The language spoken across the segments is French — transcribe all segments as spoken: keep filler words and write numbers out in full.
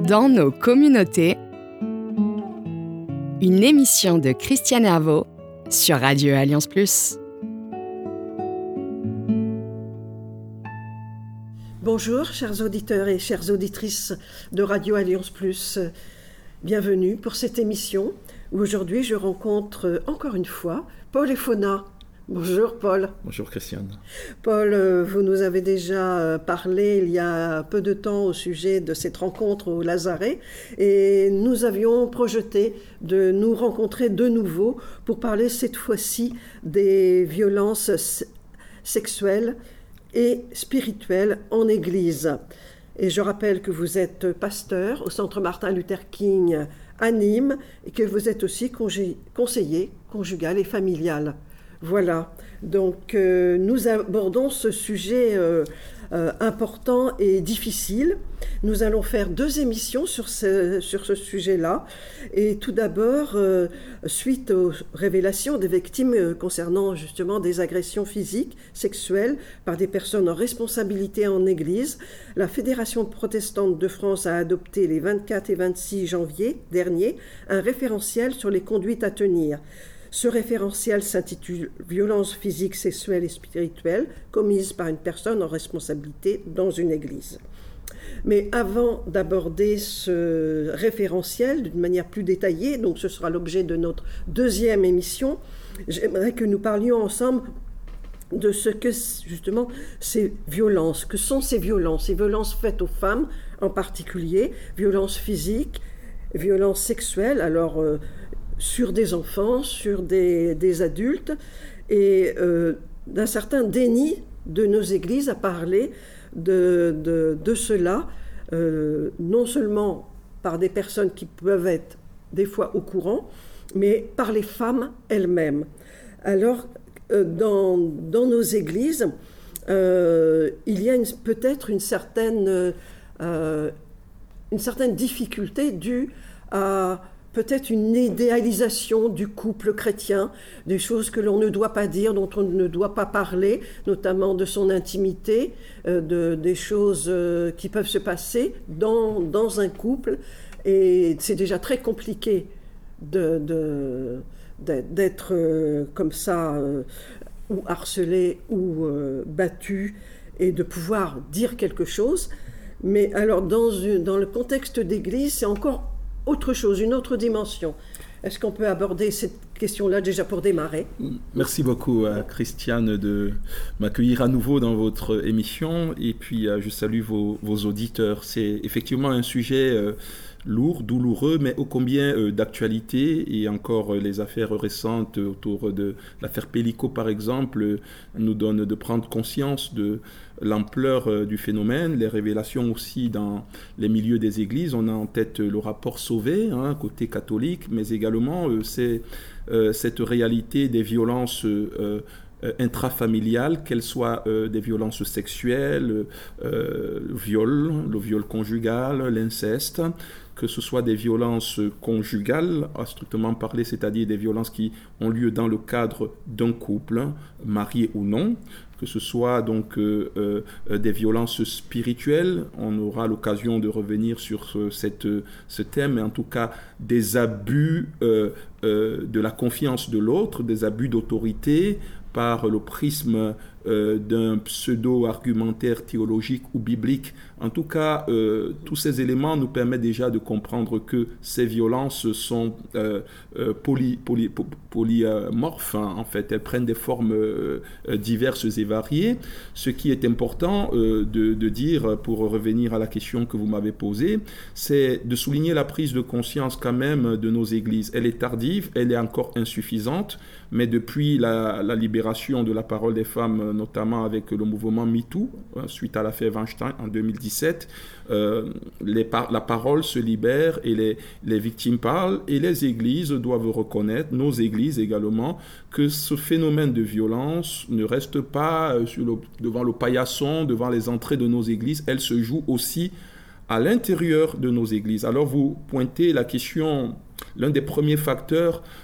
Dans nos communautés, une émission de Christiane Herveau sur Radio Alliance Plus. Bonjour, chers auditeurs et chères auditrices de Radio Alliance Plus. Bienvenue pour cette émission où aujourd'hui je rencontre encore une fois Paul et Fauna. Bonjour Paul. Bonjour Christiane. Paul, vous nous avez déjà parlé il y a peu de temps au sujet de cette rencontre au Lazaret et nous avions projeté de nous rencontrer de nouveau pour parler cette fois-ci des violences sexuelles et spirituelles en Église. Et je rappelle que vous êtes pasteur au Centre Martin Luther King à Nîmes et que vous êtes aussi congé- conseiller conjugal et familial. Voilà, donc euh, nous abordons ce sujet euh, euh, important et difficile. Nous allons faire deux émissions sur ce, sur ce sujet-là. Et tout d'abord, euh, suite aux révélations des victimes euh, concernant justement des agressions physiques, sexuelles par des personnes en responsabilité en Église, la Fédération protestante de France a adopté les vingt-quatre et vingt-six janvier dernier un référentiel sur les conduites à tenir. Ce référentiel s'intitule « Violences physiques, sexuelles et spirituelles commises par une personne en responsabilité dans une église ». Mais avant d'aborder ce référentiel d'une manière plus détaillée, donc ce sera l'objet de notre deuxième émission, j'aimerais que nous parlions ensemble de ce que, justement, ces violences, que sont ces violences, ces violences faites aux femmes en particulier, violences physiques, violences sexuelles, alors... Euh, sur des enfants, sur des, des adultes, et euh, d'un certain déni de nos églises à parler de, de, de cela, euh, non seulement par des personnes qui peuvent être des fois au courant, mais par les femmes elles-mêmes. Alors, euh, dans, dans nos églises, euh, il y a une, peut-être une certaine, euh, une certaine difficulté due à peut-être une idéalisation du couple chrétien, des choses que l'on ne doit pas dire, dont on ne doit pas parler, notamment de son intimité, euh, de, des choses euh, qui peuvent se passer dans, dans un couple. Et c'est déjà très compliqué de, de, d'être euh, comme ça, euh, ou harcelé, ou euh, battu, et de pouvoir dire quelque chose. Mais alors, dans, une, dans le contexte d'église, c'est encore autre chose, une autre dimension. Est-ce qu'on peut aborder cette question-là déjà pour démarrer ? Merci beaucoup à Christiane de m'accueillir à nouveau dans votre émission et puis je salue vos, vos auditeurs. C'est effectivement un sujet euh, lourd, douloureux, mais ô combien euh, d'actualité et encore euh, les affaires récentes autour de l'affaire Pélico par exemple euh, nous donnent de prendre conscience de l'ampleur euh, du phénomène, les révélations aussi dans les milieux des églises. On a en tête euh, le rapport Sauvé, hein, côté catholique, mais également euh, c'est euh, cette réalité des violences euh, euh, intrafamiliales, qu'elles soient euh, des violences sexuelles, euh, le viol, le viol conjugal, l'inceste, que ce soit des violences conjugales, à strictement parler, c'est-à-dire des violences qui ont lieu dans le cadre d'un couple, marié ou non, que ce soit donc euh, euh, des violences spirituelles, on aura l'occasion de revenir sur ce, cette, ce thème, mais en tout cas des abus euh, euh, de la confiance de l'autre, des abus d'autorité par le prisme euh, d'un pseudo-argumentaire théologique ou biblique. En tout cas, euh, tous ces éléments nous permettent déjà de comprendre que ces violences sont euh, euh, poly, poly, polymorphes. Hein. En fait, elles prennent des formes euh, diverses et variées. Ce qui est important euh, de, de dire, pour revenir à la question que vous m'avez posée, c'est de souligner la prise de conscience quand même de nos églises. Elle est tardive, elle est encore insuffisante, mais depuis la, la libération de la parole des femmes, notamment avec le mouvement MeToo, suite à l'affaire Weinstein en deux mille dix-sept, euh, les par- la parole se libère et les, les victimes parlent, et les églises doivent reconnaître, nos églises également, que ce phénomène de violence ne reste pas sur le, devant le paillasson, devant les entrées de nos églises, elle se joue aussi à l'intérieur de nos églises. Alors vous pointez la question, l'un des premiers facteurs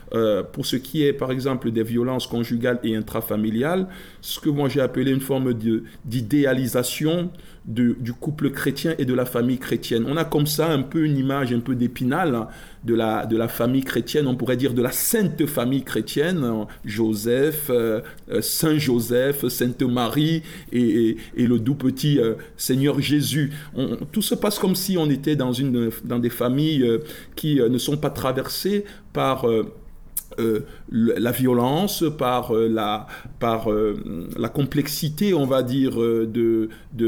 euh, pour ce qui est, par exemple, des violences conjugales et intrafamiliales, ce que moi j'ai appelé une forme de, d'idéalisation de, du couple chrétien et de la famille chrétienne. On a comme ça un peu une image un peu d'Épinal de la, de la famille chrétienne, on pourrait dire de la sainte famille chrétienne, Joseph, euh, Saint Joseph, Sainte Marie et, et, et le doux petit euh, Seigneur Jésus. On, tout se passe comme si on était dans, une, dans des familles euh, qui euh, ne sont pas traversées par... Euh, Euh, la violence, par, euh, la, par euh, la complexité, on va dire, de,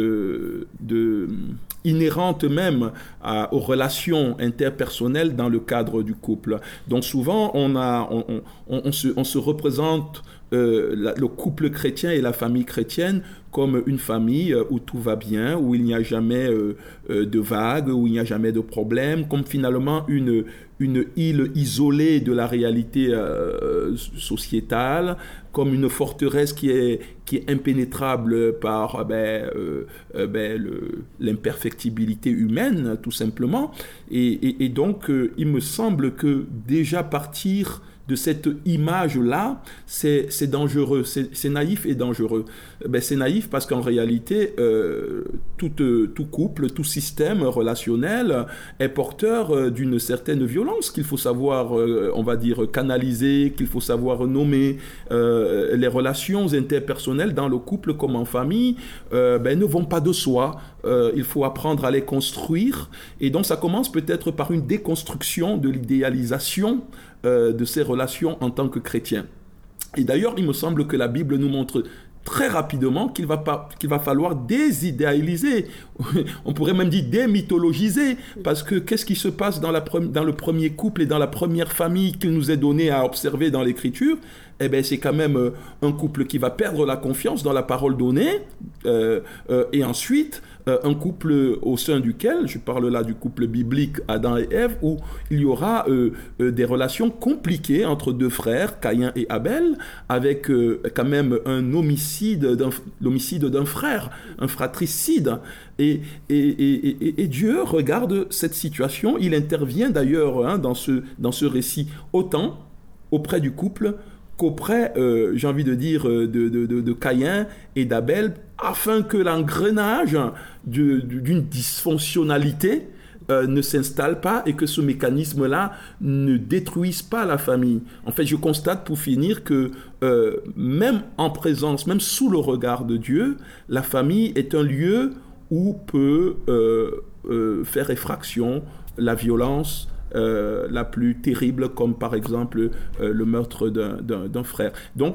de, de, inhérente même à, aux relations interpersonnelles dans le cadre du couple. Donc souvent, on, a, on, on, on, se, on se représente euh, la, le couple chrétien et la famille chrétienne comme une famille où tout va bien, où il n'y a jamais euh, de vagues, où il n'y a jamais de problèmes, comme finalement une, une île isolée de la réalité euh, sociétale, comme une forteresse qui est, qui est impénétrable par ben, euh, ben, le, l'imperfectibilité humaine, tout simplement. Et, et, et donc, euh, il me semble que déjà partir de cette image-là, c'est, c'est dangereux, c'est, c'est naïf et dangereux. Ben, c'est naïf parce qu'en réalité, euh, tout, euh, tout couple, tout système relationnel est porteur euh, d'une certaine violence qu'il faut savoir, euh, on va dire, canaliser, qu'il faut savoir nommer. Euh, les relations interpersonnelles dans le couple comme en famille euh, ben, ne vont pas de soi. Euh, il faut apprendre à les construire. Et donc, ça commence peut-être par une déconstruction de l'idéalisation euh, de ces relations en tant que chrétiens. Et d'ailleurs, il me semble que la Bible nous montre très rapidement qu'il va, pas, qu'il va falloir désidéaliser, on pourrait même dire démythologiser, parce que qu'est-ce qui se passe dans, la pre- dans le premier couple et dans la première famille qu'il nous est donné à observer dans l'Écriture? Eh bien, c'est quand même euh, un couple qui va perdre la confiance dans la parole donnée, euh, euh, et ensuite, euh, un couple au sein duquel, je parle là du couple biblique Adam et Ève, où il y aura euh, euh, des relations compliquées entre deux frères, Caïn et Abel, avec euh, quand même un homicide, d'un, l'homicide d'un frère, un fratricide. Et, et, et, et, et Dieu regarde cette situation, il intervient d'ailleurs hein, dans, ce, dans ce récit autant auprès du couple qu'auprès, euh, j'ai envie de dire, de, de, de, de Caïn et d'Abel, afin que l'engrenage de, de, d'une dysfonctionnalité euh, ne s'installe pas et que ce mécanisme-là ne détruise pas la famille. En fait, je constate pour finir que euh, même en présence, même sous le regard de Dieu, la famille est un lieu où peut euh, euh, faire effraction la violence, Euh, la plus terrible, comme par exemple euh, le meurtre d'un, d'un, d'un frère. Donc,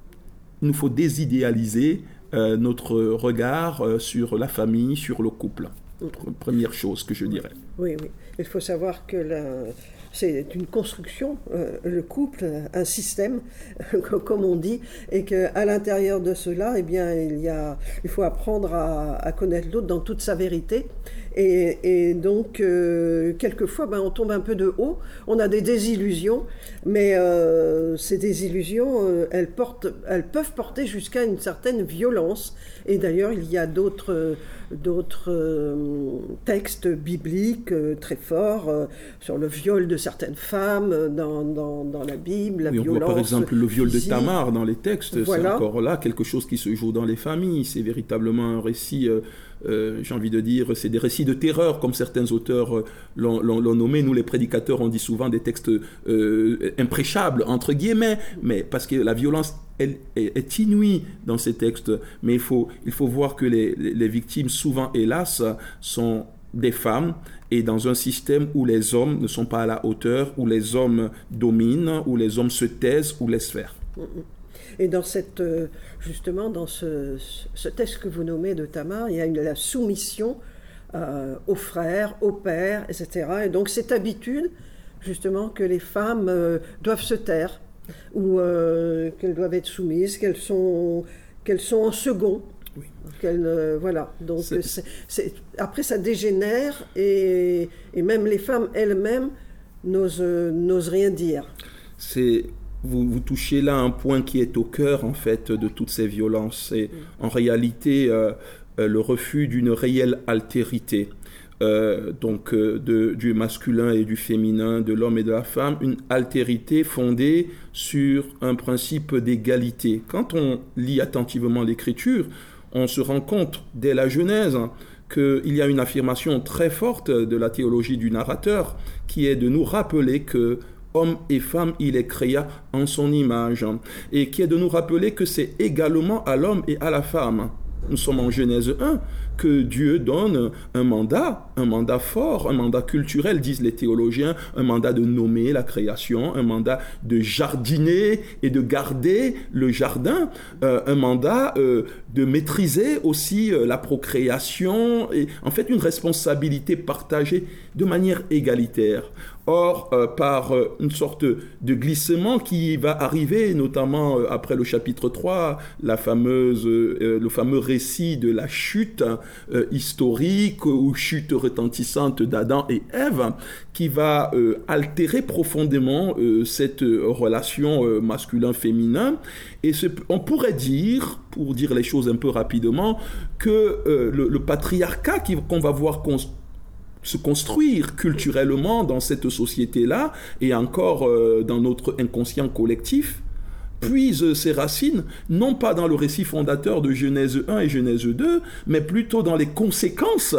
il nous faut désidéaliser euh, notre regard euh, sur la famille, sur le couple. Première chose que je dirais. Oui, oui. Il faut savoir que la... c'est une construction, euh, le couple, un système, comme on dit, et qu'à l'intérieur de cela, eh bien, il, y a, il faut apprendre à, à connaître l'autre dans toute sa vérité. Et, et donc, euh, quelquefois, ben, on tombe un peu de haut, on a des désillusions, mais euh, ces désillusions, euh, elles, portent, elles peuvent porter jusqu'à une certaine violence. Et d'ailleurs, il y a d'autres, d'autres euh, textes bibliques euh, très forts euh, sur le viol de certaines femmes dans, dans, dans la Bible, la oui, violence. On voit par exemple le viol physique. de Tamar dans les textes, Voilà. C'est encore là quelque chose qui se joue dans les familles, c'est véritablement un récit, euh, euh, j'ai envie de dire, c'est des récits de terreur comme certains auteurs euh, l'ont, l'ont, l'ont nommé. Nous les prédicateurs on dit souvent des textes euh, imprêchables entre guillemets, mais parce que la violence elle est, est inouïe dans ces textes, mais il faut, il faut voir que les, les victimes souvent hélas sont des femmes, et dans un système où les hommes ne sont pas à la hauteur, où les hommes dominent, où les hommes se taisent ou laissent faire. Et dans cette, justement, dans ce, ce texte que vous nommez de Tamar, il y a une, la soumission euh, aux frères, aux pères, et cetera. Et donc cette habitude, justement, que les femmes euh, doivent se taire, ou euh, qu'elles doivent être soumises, qu'elles sont, qu'elles sont en second. Oui. Euh, voilà, donc c'est... C'est, c'est, après ça dégénère et, et même les femmes elles-mêmes n'osent, n'osent rien dire. C'est, vous, vous touchez là un point qui est au cœur en fait de toutes ces violences. C'est mmh. en réalité euh, le refus d'une réelle altérité. euh, donc euh, de, du masculin et du féminin, de l'homme et de la femme, une altérité fondée sur un principe d'égalité. Quand on lit attentivement l'Écriture, on se rend compte dès la Genèse hein, qu'il y a une affirmation très forte de la théologie du narrateur qui est de nous rappeler que homme et femme, il les créa en son image, et qui est de nous rappeler que c'est également à l'homme et à la femme. Nous sommes en Genèse un, que Dieu donne un mandat, un mandat fort, un mandat culturel, disent les théologiens, un mandat de nommer la création, un mandat de jardiner et de garder le jardin, euh, un mandat euh, de maîtriser aussi euh, la procréation, et en fait une responsabilité partagée de manière égalitaire. Or, euh, par euh, une sorte de glissement qui va arriver, notamment euh, après le chapitre trois, la fameuse, euh, le fameux récit de la chute euh, historique ou chute retentissante d'Adam et Ève, qui va euh, altérer profondément euh, cette relation euh, masculin-féminin. Et ce, on pourrait dire, pour dire les choses un peu rapidement, que euh, le, le patriarcat qui, qu'on va voir construire, se construire culturellement dans cette société-là et encore euh, dans notre inconscient collectif, puise ses racines, non pas dans le récit fondateur de Genèse un et Genèse deux, mais plutôt dans les conséquences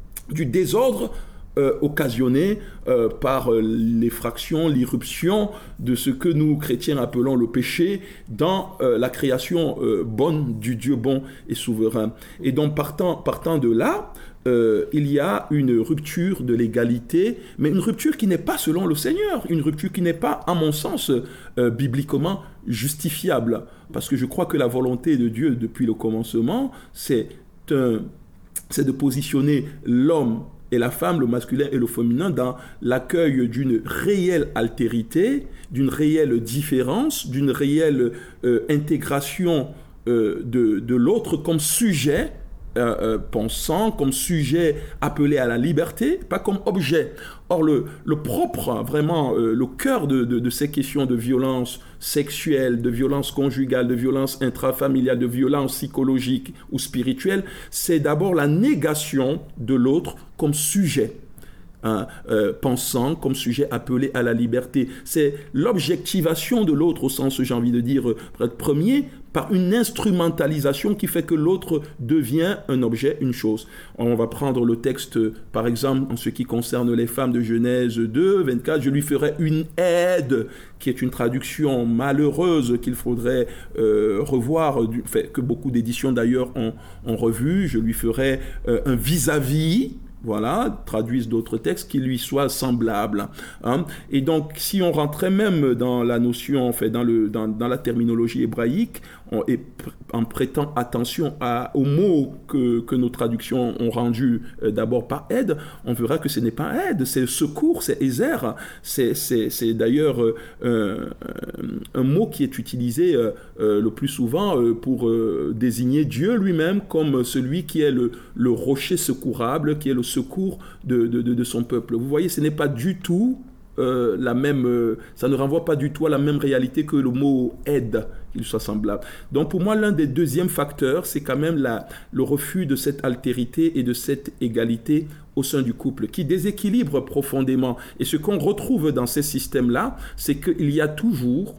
du désordre euh, occasionné euh, par euh, l'effraction, l'irruption de ce que nous, chrétiens, appelons le péché dans euh, la création euh, bonne du Dieu bon et souverain. Et donc, partant, partant de là, Euh, il y a une rupture de l'égalité, mais une rupture qui n'est pas selon le Seigneur, une rupture qui n'est pas, à mon sens, euh, bibliquement justifiable. Parce que je crois que la volonté de Dieu depuis le commencement, c'est, un, c'est de positionner l'homme et la femme, le masculin et le féminin, dans l'accueil d'une réelle altérité, d'une réelle différence, d'une réelle euh, intégration euh, de, de l'autre comme sujet, Euh, euh, pensant, comme sujet appelé à la liberté, pas comme objet. Or, le, le propre, vraiment, euh, le cœur de, de, de ces questions de violence sexuelle, de violence conjugale, de violence intrafamiliale, de violence psychologique ou spirituelle, c'est d'abord la négation de l'autre comme sujet. Hein, euh, pensant comme sujet appelé à la liberté. C'est l'objectivation de l'autre au sens, j'ai envie de dire, euh, premier, par une instrumentalisation qui fait que l'autre devient un objet, une chose. On va prendre le texte, par exemple, en ce qui concerne les femmes de Genèse deux, vingt-quatre, je lui ferai une aide, qui est une traduction malheureuse qu'il faudrait euh, revoir, du fait que beaucoup d'éditions d'ailleurs ont, ont revu, je lui ferai euh, un vis-à-vis, voilà, traduisent d'autres textes qui lui soient semblables. Hein. Et donc, si on rentrait même dans la notion, en fait, dans, le, dans, dans la terminologie hébraïque, on, et en prêtant attention à, aux mots que, que nos traductions ont rendus euh, d'abord par aide, on verra que ce n'est pas aide, c'est secours, c'est Ezer. C'est, c'est, c'est d'ailleurs euh, euh, un mot qui est utilisé euh, euh, le plus souvent euh, pour euh, désigner Dieu lui-même comme celui qui est le, le rocher secourable, qui est le secours de, de, de, de son peuple. Vous voyez, ce n'est pas du tout euh, la même, euh, ça ne renvoie pas du tout à la même réalité que le mot aide, qu'il soit semblable. Donc pour moi, l'un des deuxièmes facteurs, c'est quand même la, le refus de cette altérité et de cette égalité au sein du couple, qui déséquilibre profondément. Et ce qu'on retrouve dans ces systèmes-là, c'est qu'il y a toujours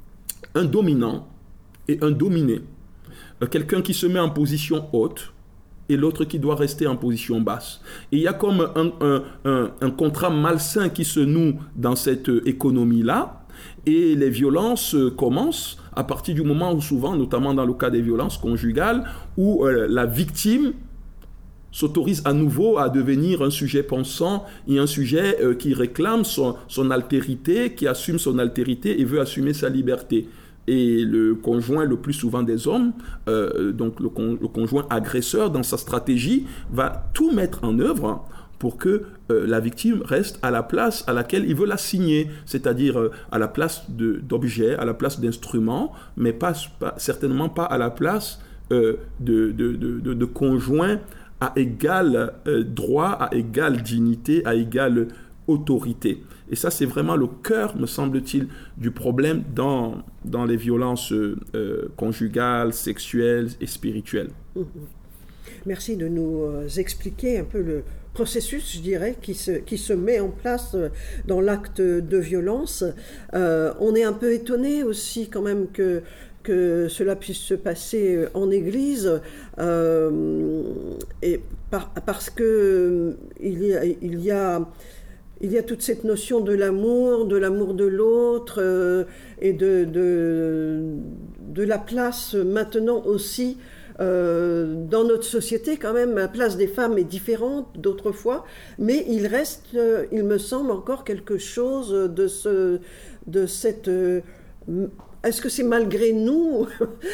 un dominant et un dominé. Euh, quelqu'un qui se met en position haute, et l'autre qui doit rester en position basse. Et il y a comme un, un, un, un contrat malsain qui se noue dans cette économie-là, et les violences commencent à partir du moment où souvent, notamment dans le cas des violences conjugales, où euh, la victime s'autorise à nouveau à devenir un sujet pensant et un sujet euh, qui réclame son, son altérité, qui assume son altérité et veut assumer sa liberté. Et le conjoint, le plus souvent des hommes, euh, donc le, con, le conjoint agresseur, dans sa stratégie, va tout mettre en œuvre pour que euh, la victime reste à la place à laquelle il veut l'assigner, c'est-à-dire euh, à la place de, d'objet, à la place d'instrument, mais pas, pas, certainement pas à la place euh, de, de, de, de, de conjoint à égal euh, droit, à égale dignité, à égale autorité. Et ça, c'est vraiment le cœur, me semble-t-il, du problème dans, dans les violences euh, conjugales, sexuelles et spirituelles. Merci de nous expliquer un peu le processus, je dirais, qui se, qui se met en place dans l'acte de violence. Euh, on est un peu étonné aussi quand même que, que cela puisse se passer en Église, euh, et par, parce que il y a, il y a Il y a toute cette notion de l'amour, de l'amour de l'autre, euh, et de, de, de la place maintenant aussi euh, dans notre société. Quand même, la place des femmes est différente d'autrefois, mais il reste, euh, il me semble, encore quelque chose de, ce, de cette... Euh, Est-ce que c'est malgré nous?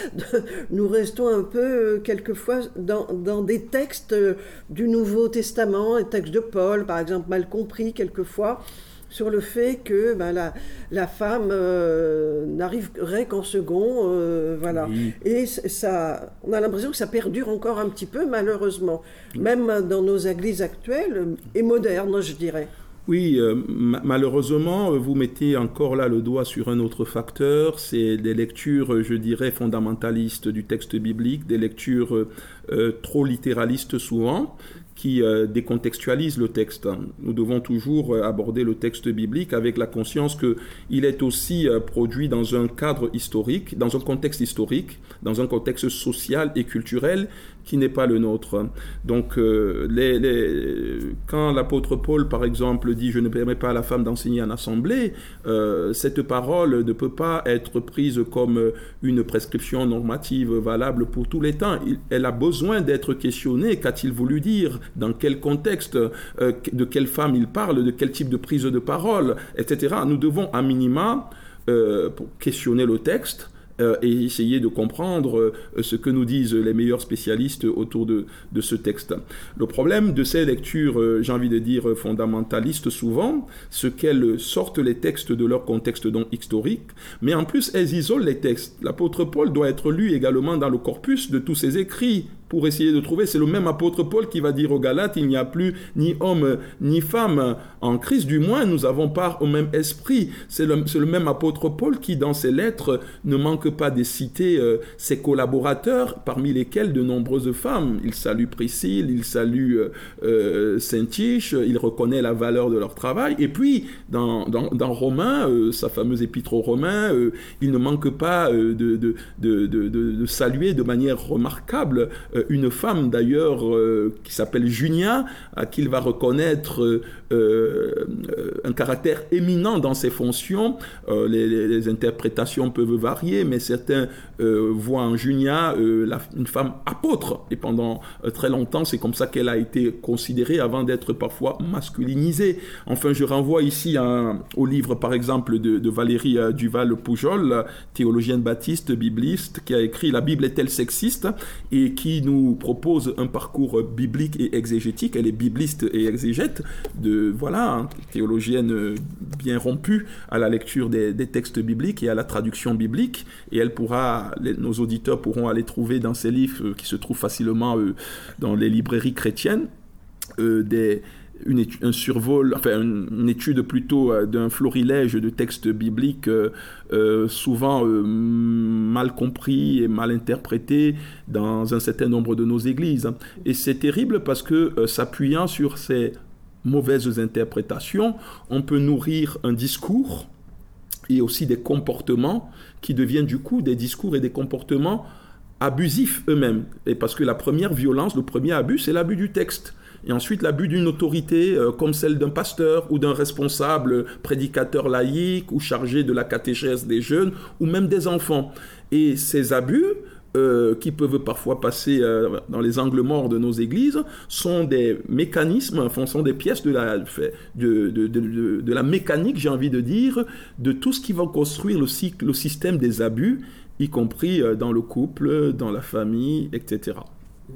Nous restons un peu, quelquefois, dans, dans des textes du Nouveau Testament, les textes de Paul, par exemple, mal compris, quelquefois, sur le fait que ben, la, la femme euh, n'arriverait qu'en second. Euh, voilà. Oui. Et ça, on a l'impression que ça perdure encore un petit peu, malheureusement, oui. Même dans nos églises actuelles et modernes, je dirais. Oui, euh, ma- malheureusement, vous mettez encore là le doigt sur un autre facteur, c'est des lectures, je dirais, fondamentalistes du texte biblique, des lectures euh, trop littéralistes souvent, qui euh, décontextualisent le texte. Nous devons toujours aborder le texte biblique avec la conscience qu'il est aussi euh, produit dans un cadre historique, dans un contexte historique, dans un contexte social et culturel qui n'est pas le nôtre. Donc, euh, les, les, quand l'apôtre Paul, par exemple, dit « Je ne permets pas à la femme d'enseigner en assemblée euh, », cette parole ne peut pas être prise comme une prescription normative valable pour tous les temps. Il, elle a besoin d'être questionnée. Qu'a-t-il voulu dire? Dans quel contexte? euh, De quelle femme il parle? De quel type de prise de parole? Etc. Nous devons, à minima, euh, pour questionner le texte, Euh, et essayer de comprendre euh, ce que nous disent les meilleurs spécialistes autour de, de ce texte. Le problème de ces lectures, euh, j'ai envie de dire fondamentalistes souvent, c'est qu'elles sortent les textes de leur contexte donc historique, mais en plus elles isolent les textes. L'apôtre Paul doit être lu également dans le corpus de tous ses écrits, pour essayer de trouver, c'est le même apôtre Paul qui va dire aux Galates, il n'y a plus ni homme ni femme en Christ, du moins nous avons part au même esprit. C'est le, c'est le même apôtre Paul qui, dans ses lettres, ne manque pas de citer euh, ses collaborateurs, parmi lesquels de nombreuses femmes. Il salue Priscille, il salue euh, euh, Saint-Tiche, il reconnaît la valeur de leur travail. Et puis, dans, dans, dans Romains, euh, sa fameuse épître aux Romains, euh, il ne manque pas euh, de, de, de, de, de, de saluer de manière remarquable euh, une femme d'ailleurs euh, qui s'appelle Junia, à qui il va reconnaître euh, euh, un caractère éminent dans ses fonctions. Euh, les, les, les interprétations peuvent varier, mais certains euh, voient en Junia euh, la, une femme apôtre. Et pendant euh, très longtemps, c'est comme ça qu'elle a été considérée avant d'être parfois masculinisée. Enfin, je renvoie ici à, au livre, par exemple, de, de Valérie euh, Duval-Poujol, théologienne baptiste, bibliste, qui a écrit « La Bible est-elle sexiste ?» et qui nous propose un parcours biblique et exégétique. Elle est bibliste et exégète, de, voilà, hein, théologienne bien rompue à la lecture des, des textes bibliques et à la traduction biblique. Et elle pourra, les, nos auditeurs pourront aller trouver dans ses livres euh, qui se trouvent facilement euh, dans les librairies chrétiennes, euh, des Une étude, un survol, enfin une, une étude plutôt euh, d'un florilège de textes bibliques euh, euh, souvent euh, mal compris et mal interprétés dans un certain nombre de nos églises. Et c'est terrible parce que euh, s'appuyant sur ces mauvaises interprétations, on peut nourrir un discours et aussi des comportements qui deviennent du coup des discours et des comportements abusifs eux-mêmes. Et parce que la première violence, le premier abus, c'est l'abus du texte. Et ensuite, l'abus d'une autorité euh, comme celle d'un pasteur ou d'un responsable prédicateur laïque ou chargé de la catéchèse des jeunes ou même des enfants. Et ces abus, euh, qui peuvent parfois passer euh, dans les angles morts de nos églises, sont des mécanismes, enfin, sont des pièces de la, de, de, de, de, de la mécanique, j'ai envie de dire, de tout ce qui va construire le, cycle, le système des abus, y compris euh, dans le couple, dans la famille, et cetera.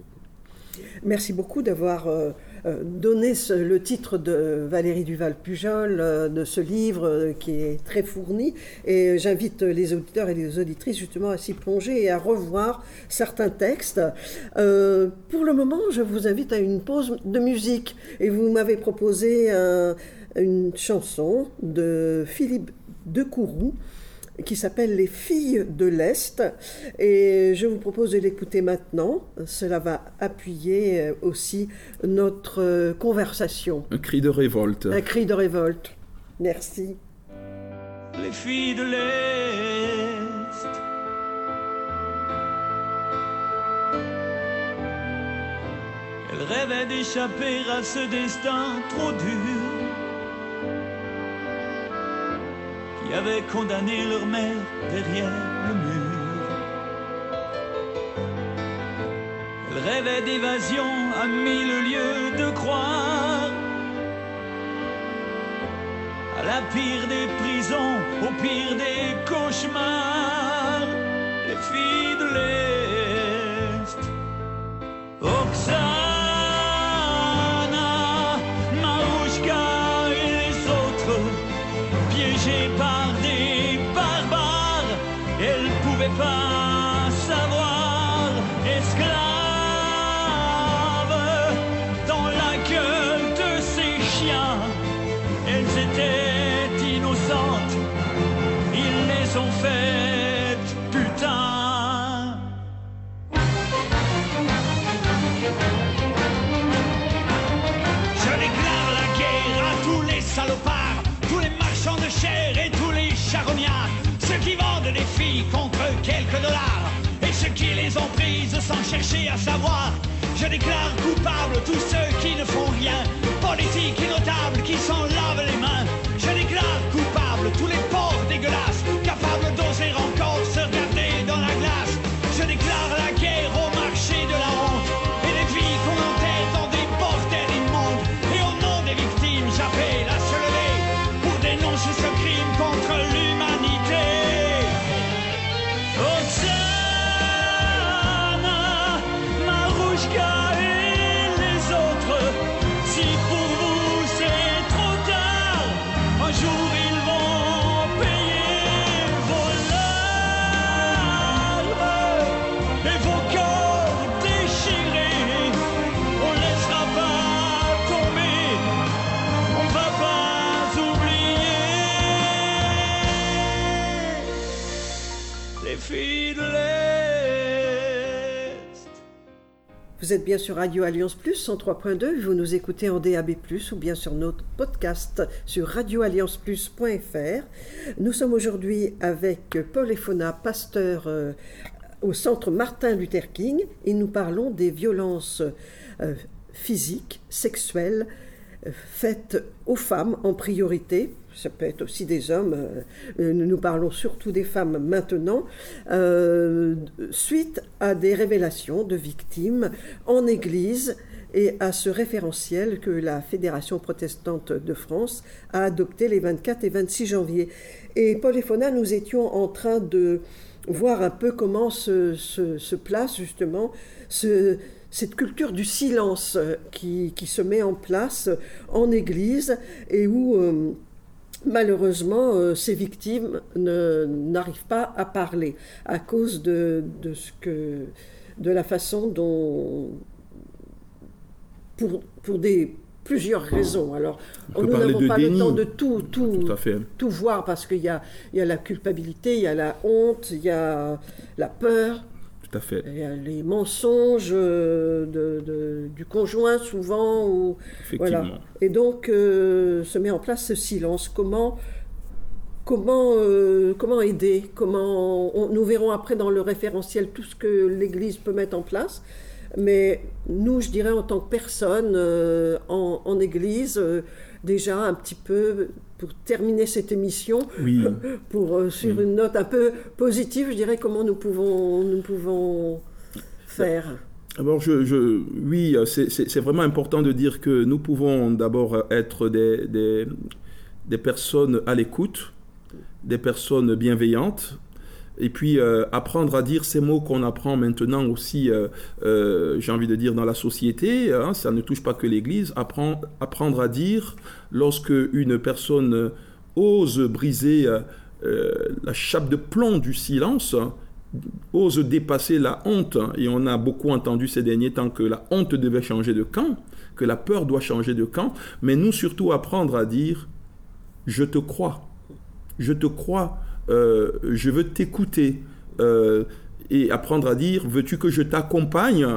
Merci beaucoup d'avoir euh, donné ce, le titre de Valérie Duval-Pujol, euh, de ce livre euh, qui est très fourni. Et j'invite les auditeurs et les auditrices justement à s'y plonger et à revoir certains textes. Euh, pour le moment, je vous invite à une pause de musique. Et vous m'avez proposé un, une chanson de Philippe Decourroux, qui s'appelle Les filles de l'Est. Et je vous propose de l'écouter maintenant. Cela va appuyer aussi notre conversation. Un cri de révolte. Un cri de révolte. Merci. Les filles de l'Est, elles rêvaient d'échapper à ce destin trop dur qui avait condamné leur mère derrière le mur. Elles rêvaient d'évasion à mille lieues de croire, à la pire des prisons, au pire des cauchemars. Les filles de l'Est, Oksana, Marouchka et les autres, piégées par des barbares, elles pouvaient pas savoir, esclaves dans la gueule de ces chiens. Elles étaient innocentes, ils les ont faites putain. Je déclare la guerre à tous les salopards, tous les marchands de chair et tous les charognards, ceux qui vendent des filles contre quelques dollars et ceux qui les ont prises sans chercher à savoir. Je déclare coupables tous ceux qui ne font rien, politiques et notables qui s'en lavent les mains. Je déclare coupables tous les pauvres dégueulasses, capables d'oser encore se regarder dans la glace. Je déclare la guerre au marché de la honte et les filles qu'on enterre dans des bordels immondes. Et au nom des victimes, j'appelle à se lever pour dénoncer ce crime contre l'humanité. Oksana, Marouchka et les autres, si pour vous c'est trop tard, un jour ils vont payer vos larmes et vos corps déchirés. On laissera pas tomber, on va pas oublier les filles de l'Est. Vous êtes bien sur Radio Alliance Plus, cent trois point deux. Vous nous écoutez en D A B plus, ou bien sur notre podcast sur radio alliance plus point f r. Nous sommes aujourd'hui avec Paul Efona, pasteur euh, au centre Martin Luther King, et nous parlons des violences euh, physiques, sexuelles, euh, faites aux femmes en priorité. Ça peut être aussi des hommes, euh, nous parlons surtout des femmes maintenant, euh, suite à des révélations de victimes en Église et à ce référentiel que la Fédération protestante de France a adopté les vingt-quatre et vingt-six janvier. Et Paul Efona, nous étions en train de voir un peu comment se, se, se place justement ce... cette culture du silence qui, qui se met en place en Église et où... Euh, malheureusement, euh, ces victimes ne, n'arrivent pas à parler à cause de, de, ce que, de la façon dont, pour, pour des, plusieurs raisons. Alors, on nous n'avons pas déni. le temps de tout, tout, tout, à fait. tout voir parce qu'il y a, il y a la culpabilité, il y a la honte, il y a la peur. Tout à fait. Il y a les mensonges de, de, du conjoint souvent. Ou, Effectivement. Voilà. Et donc, euh, se met en place ce silence. Comment, comment, euh, comment aider comment, on, nous verrons après dans le référentiel tout ce que l'Église peut mettre en place. Mais nous, je dirais, en tant que personne euh, en, en Église, euh, déjà un petit peu, pour terminer cette émission, oui. pour, euh, sur oui. une note un peu positive, je dirais comment nous pouvons, nous pouvons faire. Alors, je, je, oui, c'est, c'est, c'est vraiment important de dire que nous pouvons d'abord être des, des, des personnes à l'écoute, des personnes bienveillantes, et puis euh, apprendre à dire ces mots qu'on apprend maintenant aussi, euh, euh, j'ai envie de dire, dans la société, hein, ça ne touche pas que l'Église, apprendre, apprendre à dire lorsque une personne ose briser euh, la chape de plomb du silence, ose dépasser la honte, et on a beaucoup entendu ces derniers temps que la honte devait changer de camp, que la peur doit changer de camp, mais nous surtout apprendre à dire « je te crois ». Je te crois euh, je veux t'écouter euh, et apprendre à dire, veux-tu que je t'accompagne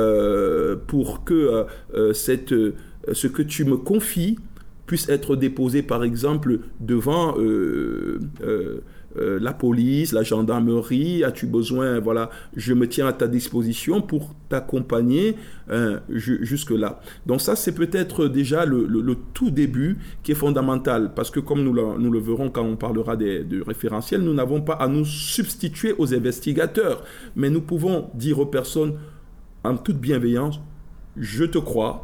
euh, pour que euh, cette, ce que tu me confies puisse être déposé, par exemple, devant euh, euh, euh, la police, la gendarmerie. As-tu besoin, voilà, je me tiens à ta disposition pour t'accompagner euh, jusque-là. Donc ça, c'est peut-être déjà le, le, le tout début qui est fondamental, parce que comme nous le, nous le verrons quand on parlera des, de référentiels, nous n'avons pas à nous substituer aux investigateurs, mais nous pouvons dire aux personnes en toute bienveillance, je te crois,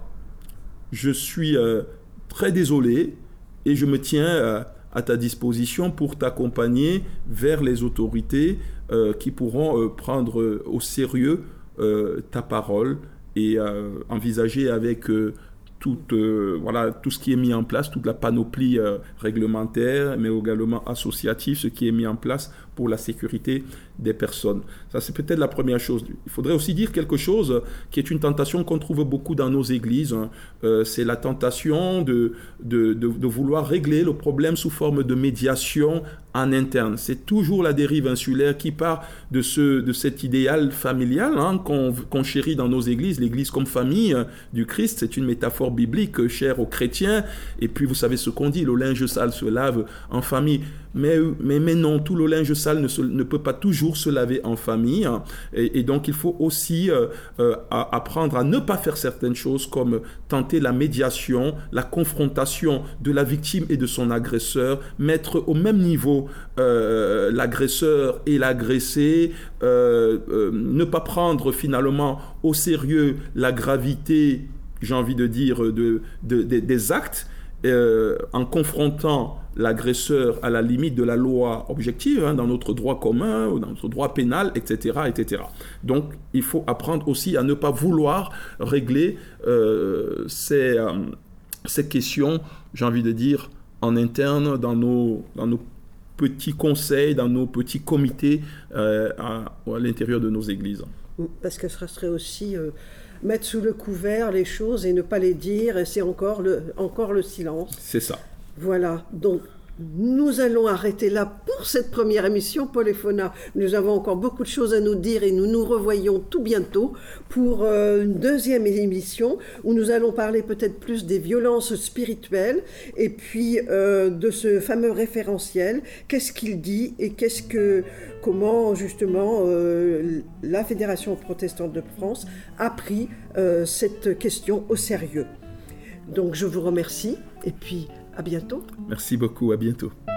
je suis euh, très désolé et je me tiens euh, à ta disposition pour t'accompagner vers les autorités euh, qui pourront euh, prendre euh, au sérieux euh, ta parole et euh, envisager avec euh, tout, euh, voilà, tout ce qui est mis en place, toute la panoplie euh, réglementaire, mais également associative, ce qui est mis en place pour la sécurité des personnes. Ça, c'est peut-être la première chose. Il faudrait aussi dire quelque chose qui est une tentation qu'on trouve beaucoup dans nos églises. Hein. Euh, c'est la tentation de, de, de, de vouloir régler le problème sous forme de médiation en interne. C'est toujours la dérive insulaire qui part de, ce, de cet idéal familial hein, qu'on, qu'on chérit dans nos églises. L'église comme famille euh, du Christ, c'est une métaphore biblique euh, chère aux chrétiens. Et puis, vous savez ce qu'on dit, le linge sale se lave en famille. Mais, mais, mais non, tout le linge sale ne, se, ne peut pas toujours se laver en famille. Hein. Et, et donc, il faut aussi euh, euh, apprendre à ne pas faire certaines choses comme tenter la médiation, la confrontation de la victime et de son agresseur, mettre au même niveau euh, l'agresseur et l'agressé, euh, euh, ne pas prendre finalement au sérieux la gravité, j'ai envie de dire, de, de, de, des actes, euh, en confrontant l'agresseur à la limite de la loi objective, hein, dans notre droit commun, ou dans notre droit pénal, et cetera, et cetera. Donc, il faut apprendre aussi à ne pas vouloir régler euh, ces, euh, ces questions, j'ai envie de dire, en interne, dans nos, dans nos petits conseils, dans nos petits comités euh, à, à l'intérieur de nos églises. Parce que ce serait aussi euh, mettre sous le couvert les choses et ne pas les dire, et c'est encore le, encore le silence. C'est ça. Voilà, donc nous allons arrêter là pour cette première émission Polyphona. Nous avons encore beaucoup de choses à nous dire et nous nous revoyons tout bientôt pour euh, une deuxième émission où nous allons parler peut-être plus des violences spirituelles et puis euh, de ce fameux référentiel. Qu'est-ce qu'il dit et qu'est-ce que, comment justement euh, la Fédération protestante de France a pris euh, cette question au sérieux. Donc je vous remercie et puis à bientôt. Merci beaucoup, à bientôt.